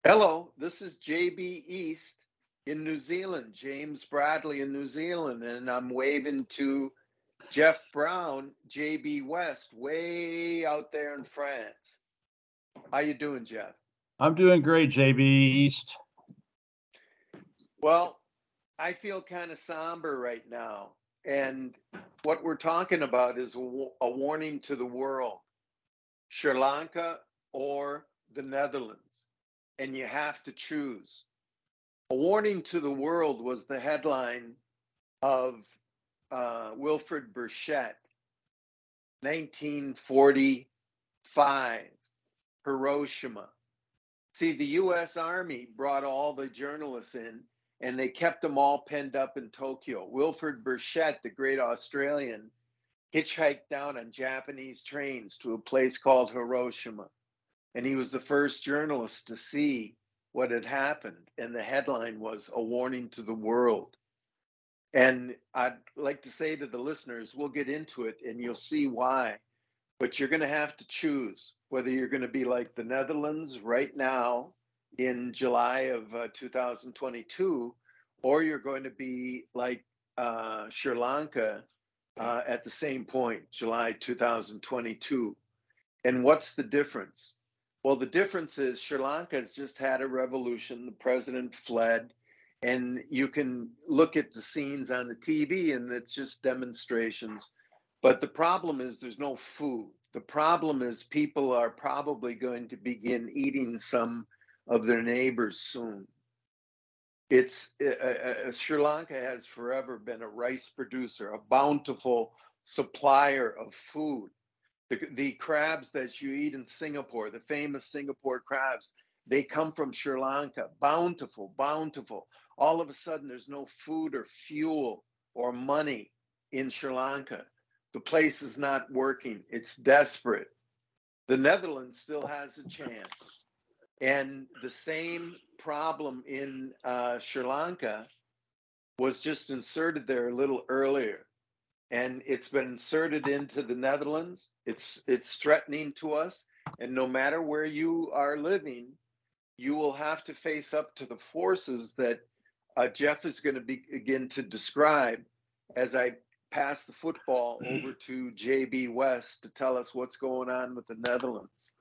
Hello, this is JB East in New Zealand, James Bradley in New Zealand, and I'm waving to Jeff Brown, JB West, way out there in France. How you doing, Jeff? I'm doing great, JB East. Well, I feel kind of somber right now, and what we're talking about is a warning to the world: Sri Lanka or the Netherlands, and you have to choose. A warning to the world was the headline of Wilfred Burchett, 1945, Hiroshima. See, the US Army brought all the journalists in and they kept them all penned up in Tokyo. Wilfred Burchett, the great Australian, hitchhiked down on Japanese trains to a place called Hiroshima. And he was the first journalist to see what had happened. And the headline was A Warning to the World. And I'd like to say to the listeners, we'll get into it and you'll see why. But you're going to have to choose whether you're going to be like the Netherlands right now in July of 2022, or you're going to be like Sri Lanka at the same point, July 2022. And what's the difference? Well, the difference is Sri Lanka has just had a revolution. The president fled, and you can look at the scenes on the TV, and it's just demonstrations. But the problem is there's no food. The problem is people are probably going to begin eating some of their neighbors soon. It's Sri Lanka has forever been a rice producer, a bountiful supplier of food. The crabs that you eat in Singapore, the famous Singapore crabs, they come from Sri Lanka. Bountiful, bountiful. All of a sudden, there's no food or fuel or money in Sri Lanka. The place is not working. It's desperate. The Netherlands still has a chance. And the same problem in Sri Lanka was just inserted there a little earlier, and it's been inserted into the Netherlands. It's threatening to us, and no matter where you are living, you will have to face up to the forces that Jeff is going to begin to describe as I pass the football over to JB West to tell us what's going on with the Netherlands.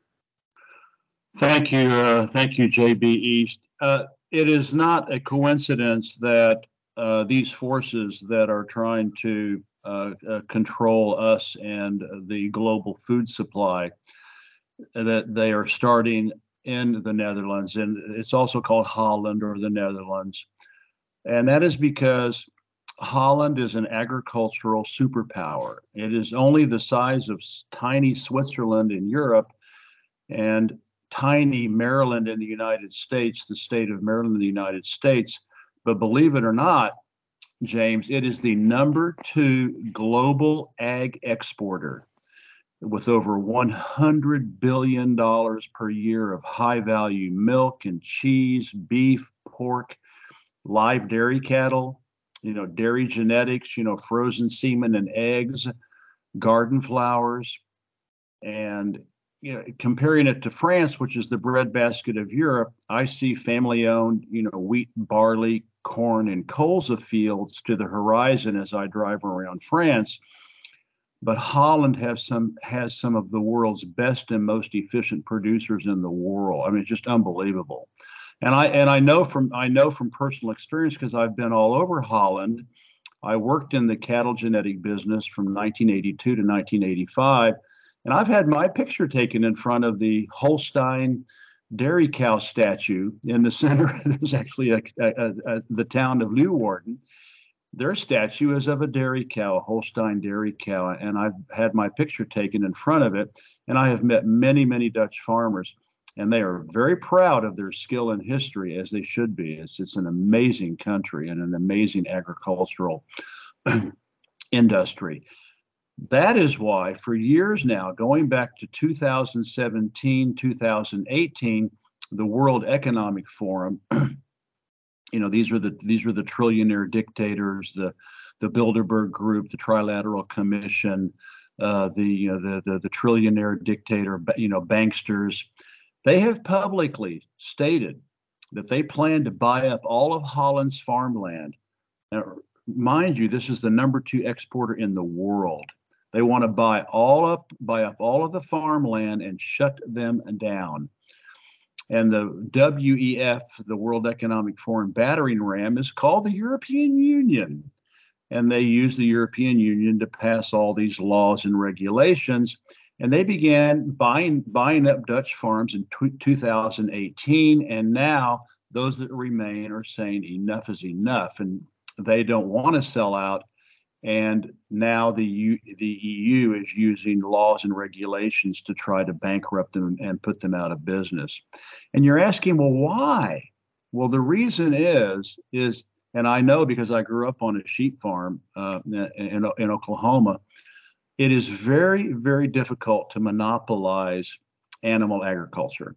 Thank you, JB East. It is not a coincidence that these forces that are trying to control us and the global food supply, that they are starting in the Netherlands, and it's also called Holland or the Netherlands. And that is because Holland is an agricultural superpower. It is only the size of tiny Switzerland in Europe and tiny Maryland in the United States, the state of Maryland in the United States. But believe it or not, James, it is the number two global ag exporter with over $100 billion per year of high value milk and cheese, beef, pork, live dairy cattle, dairy genetics, frozen semen and eggs, garden flowers. And comparing it to France, which is the breadbasket of Europe, I see family-owned, wheat, barley, corn, and colza fields to the horizon as I drive around France. But Holland has some of the world's best and most efficient producers in the world. I mean, it's just unbelievable. And I know from personal experience, because I've been all over Holland. I worked in the cattle genetic business from 1982 to 1985. And I've had my picture taken in front of the Holstein dairy cow statue in the center. There's actually the town of Leeuwarden. Their statue is of a dairy cow, a Holstein dairy cow. And I've had my picture taken in front of it. And I have met many, many Dutch farmers. And they are very proud of their skill and history, as they should be. It's an amazing country and an amazing agricultural industry. That is why, for years now, going back to 2017, 2018, the World Economic Forum, these were the trillionaire dictators, the Bilderberg Group, the Trilateral Commission, the trillionaire dictator, banksters. They have publicly stated that they plan to buy up all of Holland's farmland. Now, mind you, this is the #2 exporter in the world. They want to buy up all of the farmland and shut them down. And the WEF, the World Economic Forum battering ram, is called the European Union. And they use the European Union to pass all these laws and regulations. And they began buying up Dutch farms in 2018. And now those that remain are saying enough is enough. And they don't want to sell out. And now the EU is using laws and regulations to try to bankrupt them and put them out of business. And you're asking, well, why? Well, the reason is, and I know because I grew up on a sheep farm in Oklahoma, it is very, very difficult to monopolize animal agriculture.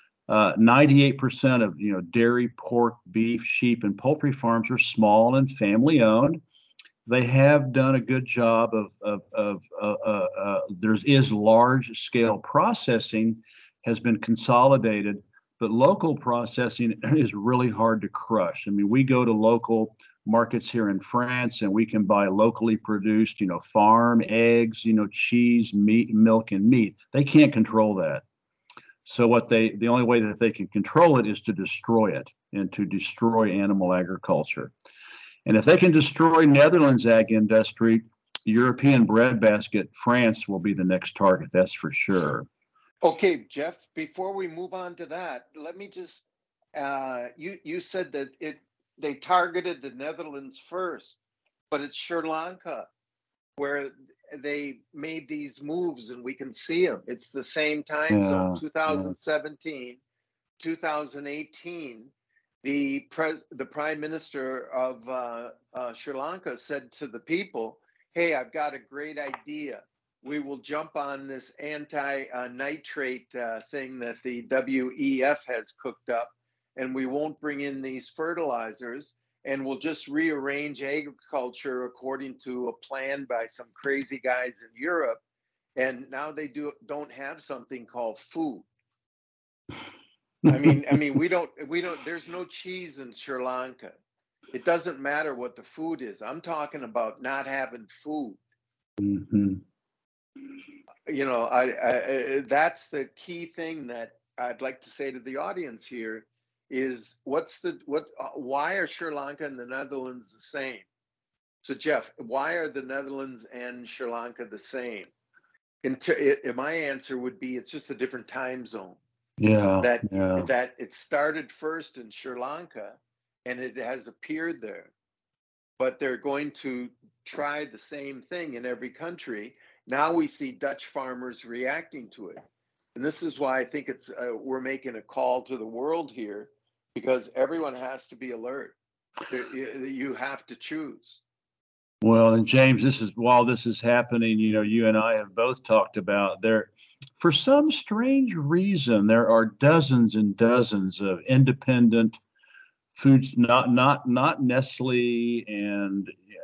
98% of dairy, pork, beef, sheep, and poultry farms are small and family owned. They have done a good job there is large scale processing has been consolidated, but local processing is really hard to crush. I mean, we go to local markets here in France and we can buy locally produced, farm eggs, cheese, meat, milk, and meat. They can't control that. So the only way that they can control it is to destroy it and to destroy animal agriculture. And if they can destroy Netherlands ag industry, European breadbasket, France will be the next target. That's for sure. Okay, Jeff, before we move on to that, let me just, you said that they targeted the Netherlands first, but it's Sri Lanka where they made these moves and we can see them. It's the same time zone, 2017, 2018. The prime minister of Sri Lanka said to the people, hey, I've got a great idea. We will jump on this anti-nitrate thing that the WEF has cooked up, and we won't bring in these fertilizers, and we'll just rearrange agriculture according to a plan by some crazy guys in Europe. And now they don't have something called food. I mean, we don't, there's no cheese in Sri Lanka. It doesn't matter what the food is. I'm talking about not having food. Mm-hmm. That's the key thing that I'd like to say to the audience here is why are Sri Lanka and the Netherlands the same? So Jeff, why are the Netherlands and Sri Lanka the same? My answer would be, it's just a different time zone. That it started first in Sri Lanka and it has appeared there, but they're going to try the same thing in every country. Now we see Dutch farmers reacting to it, and this is why I think it's we're making a call to the world here, because everyone has to be alert. You have to choose. Well, and James, while this is happening, you and I have both talked about there. For some strange reason, there are dozens and dozens of independent foods, not Nestle and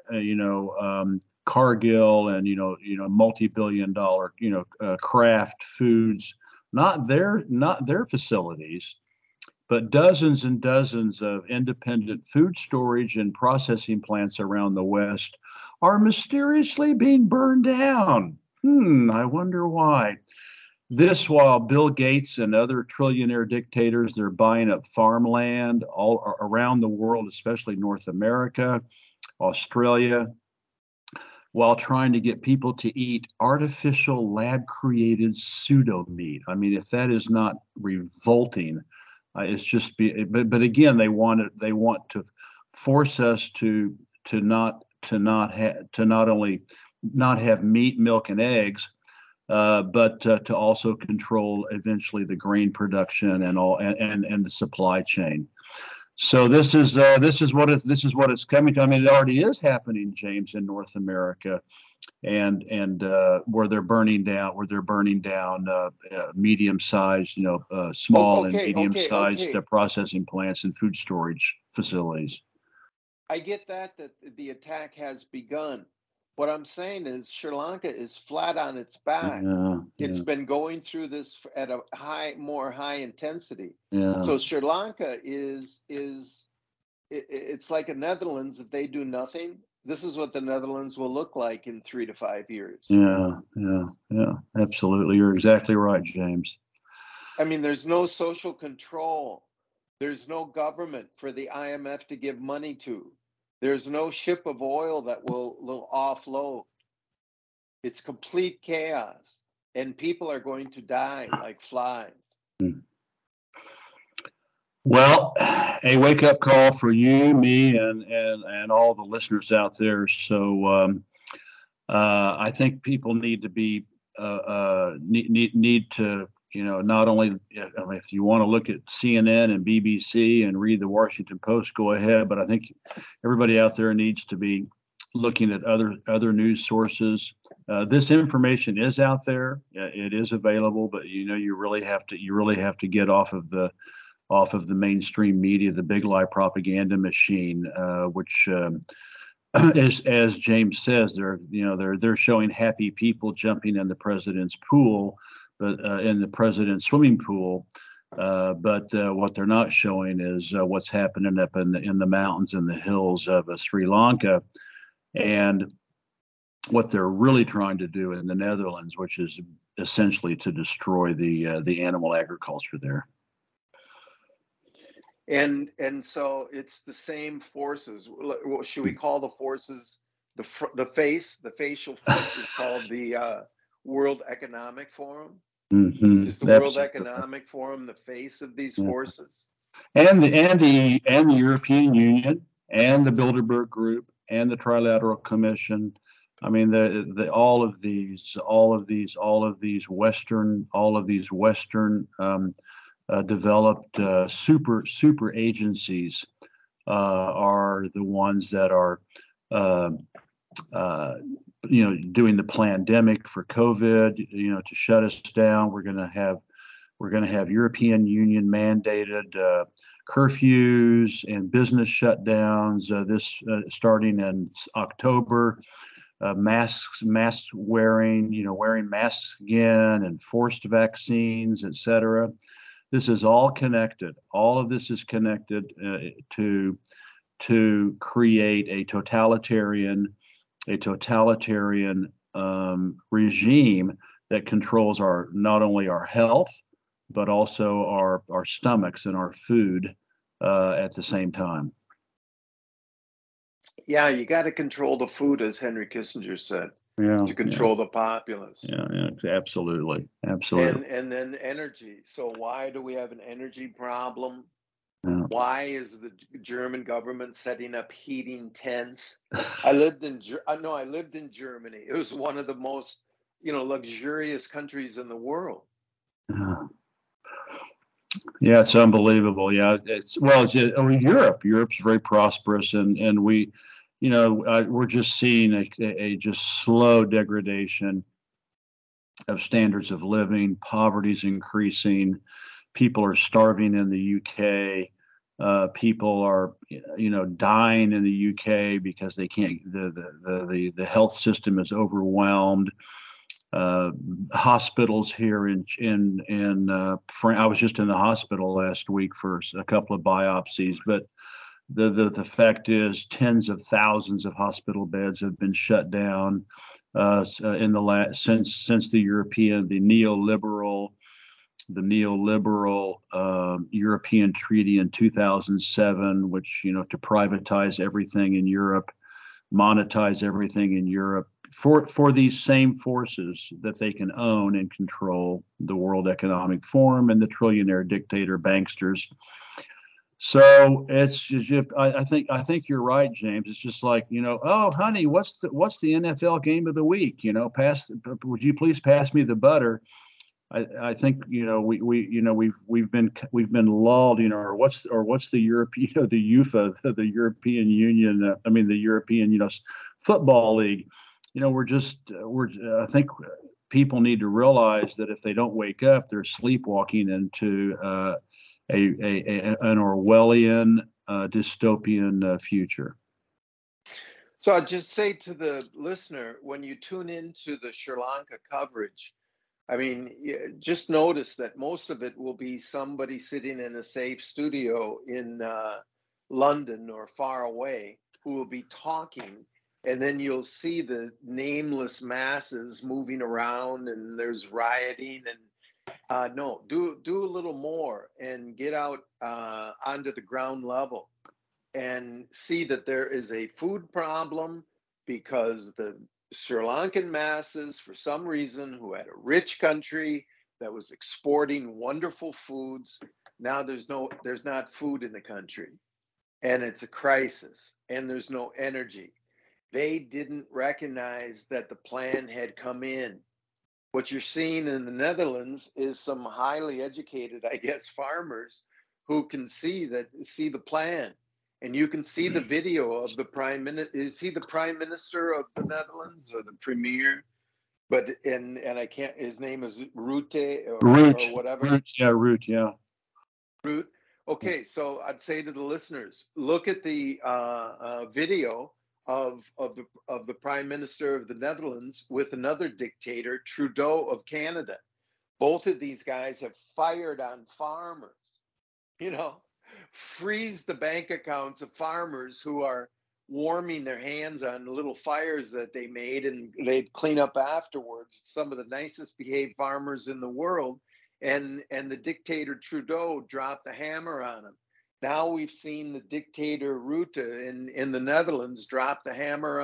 Cargill and multi-billion-dollar Kraft Foods, not their facilities, but dozens and dozens of independent food storage and processing plants around the West are mysteriously being burned down. I wonder why. This while Bill Gates and other trillionaire dictators, they're buying up farmland all around the world, especially North America, Australia, while trying to get people to eat artificial lab-created pseudo meat. I mean, if that is not revolting, it's just but again, they want to force us to not only not have meat, milk, and eggs, but to also control eventually the grain production and the supply chain. So this is what it's coming to. I mean, it already is happening, James, in North America, and where they're burning down medium-sized, small and medium-sized processing plants and food storage facilities. I get that the attack has begun, What I'm saying is Sri Lanka is flat on its back. Yeah, It's yeah, been going through this at a more high intensity. yeah, So Sri Lanka it's like a Netherlands. If they do nothing, this is what the Netherlands will look like in 3 to 5 years. yeah, yeah, yeah. Absolutely, you're exactly right, James. I mean, there's no social control. There's no government for the IMF to give money to. There's no ship of oil that will offload. It's complete chaos, and people are going to die like flies. Well, a wake up call for you, me, and all the listeners out there. So I think people need to be need to, not only, I mean, if you want to look at CNN and BBC and read the Washington Post, go ahead. But I think everybody out there needs to be looking at other news sources. This information is out there. It is available, but you really have to get off of the mainstream media, the big lie propaganda machine, which as James says, they're showing happy people jumping in the president's pool, but in the president's swimming pool. But what they're not showing is what's happening up in the mountains and the hills of Sri Lanka, and what they're really trying to do in the Netherlands, which is essentially to destroy the animal agriculture there. And so it's the same forces. Should we call the forces the facial front is called the World Economic Forum? Mm-hmm. Is the World Economic Forum the face of these forces? And the European Union and the Bilderberg Group and the Trilateral Commission. I mean, all of these Western developed super agencies are the ones that are doing the pandemic for COVID, to shut us down. We're going to have European Union mandated curfews and business shutdowns starting in October. Mask wearing, wearing masks again, and forced vaccines, etc. This is all connected. All of this is connected to create a totalitarian regime that controls not only our health, but also our stomachs and our food at the same time. Yeah, you got to control the food, as Henry Kissinger said, to control the populace. Yeah, absolutely. And then energy. So why do we have an energy problem? Yeah. Why is the German government setting up heating tents? I lived in Germany. It was one of the most, luxurious countries in the world. Yeah, it's unbelievable. Yeah, Europe's very prosperous, and we, we're just seeing a just slow degradation of standards of living. Poverty's increasing. People are starving in the UK. People are, dying in the UK because they can't. The health system is overwhelmed. Hospitals here in France. I was just in the hospital last week for a couple of biopsies, but the fact is, tens of thousands of hospital beds have been shut down in the since the neoliberal European Treaty in 2007, which to privatize everything in Europe, monetize everything in Europe, for these same forces that they can own and control, the World Economic Forum and the trillionaire dictator banksters. So it's just, I think you're right, James. It's just like, oh honey, what's the NFL game of the week? Would you please pass me the butter? I think we've been lulled, or what's the European the UEFA, the European Union, the European football league. I think people need to realize that if they don't wake up, they're sleepwalking into an Orwellian dystopian future. So I'd just say to the listener, when you tune into the Sri Lanka coverage, I mean, just notice that most of it will be somebody sitting in a safe studio in London or far away who will be talking, and then you'll see the nameless masses moving around, and there's rioting. And no, do a little more and get out onto the ground level and see that there is a food problem because the Sri Lankan masses, for some reason, who had a rich country that was exporting wonderful foods, now there's not food in the country, and it's a crisis, and there's no energy. They didn't recognize that the plan had come in. What you're seeing in the Netherlands is some highly educated, I guess, farmers who can see the plan. And you can see the video of the prime minister. Is he the prime minister of the Netherlands or the premier? But and I can't. His name is Rutte or whatever. Rutte, yeah. Rutte. Okay, so I'd say to the listeners, look at the video of the prime minister of the Netherlands with another dictator, Trudeau of Canada. Both of these guys have fired on farmers. You know, freeze the bank accounts of farmers who are warming their hands on little fires that they made, and they'd clean up afterwards. Some of the nicest behaved farmers in the world, and the dictator Trudeau dropped the hammer on them. Now we've seen the dictator Rutte in the Netherlands drop the hammer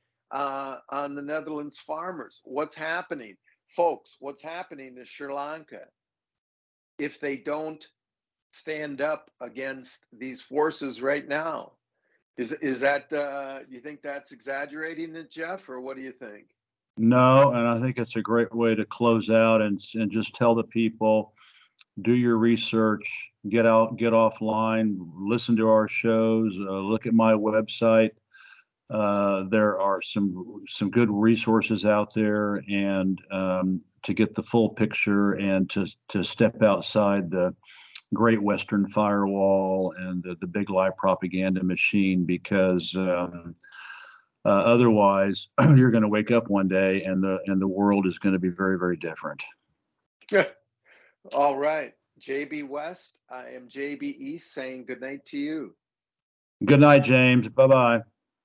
on the Netherlands farmers. What's happening, folks? What's happening to Sri Lanka if they don't stand up against these forces right now? Is that you think that's exaggerating it, Jeff, or what do you think? No, and I think it's a great way to close out and just tell the people, do your research, get offline, listen to our shows, look at my website. There are some good resources out there, and to get the full picture and to step outside the Great Western Firewall and the big lie propaganda machine, because otherwise you're going to wake up one day and the world is going to be very, very different. All right, JB West. I am JB East saying good night to you. Good night, James. Bye-bye.